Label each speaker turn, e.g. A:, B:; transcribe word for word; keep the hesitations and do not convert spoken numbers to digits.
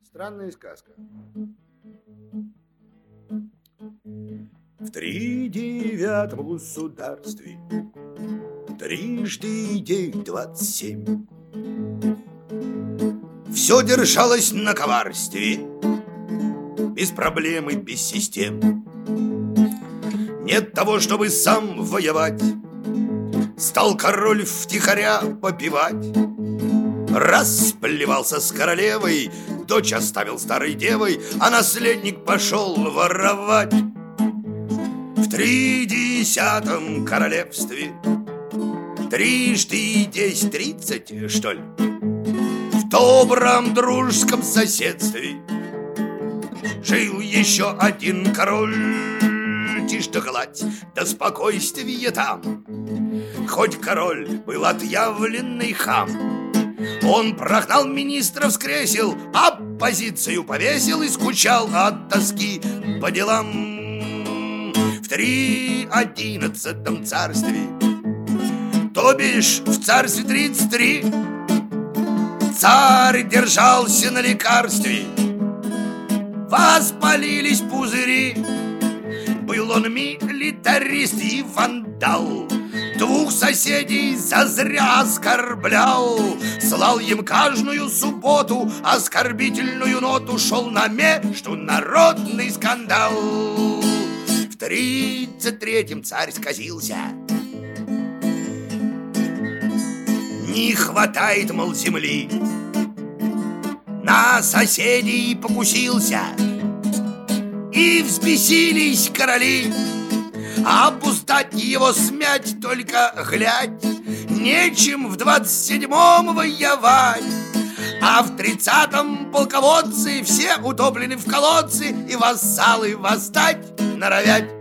A: Странная сказка.
B: В тридевятом государстве трижды девять двадцать семь. Все держалось на коварстве, без проблем и без систем. Нет того, чтобы сам воевать, стал король втихаря попивать. Раз сплевался с королевой, дочь оставил старой девой, а наследник пошел воровать. В тридесятом королевстве трижды десять тридцать, что ли, в добром дружеском соседстве жил еще один король. Тишь да гладь, да спокойствие там. Хоть король был отъявленный хам, он прогнал министров с кресел, оппозицию повесил и скучал от тоски по делам. В три одиннадцатом царстве, то бишь в царстве тридцать три, царь держался на лекарстве, воспалились пузыри. Был он милитарист и вандал, двух соседей зазря оскорблял, слал им каждую субботу оскорбительную ноту, шел на международный скандал. В тридцать третьем царь сказился, не хватает, мол, земли, на соседей покусился. И взбесились короли, а пустать его смять только глядь, нечем в двадцать седьмом воевать. А в тридцатом полководцы все утоплены в колодцы, и вассалы восстать норовят.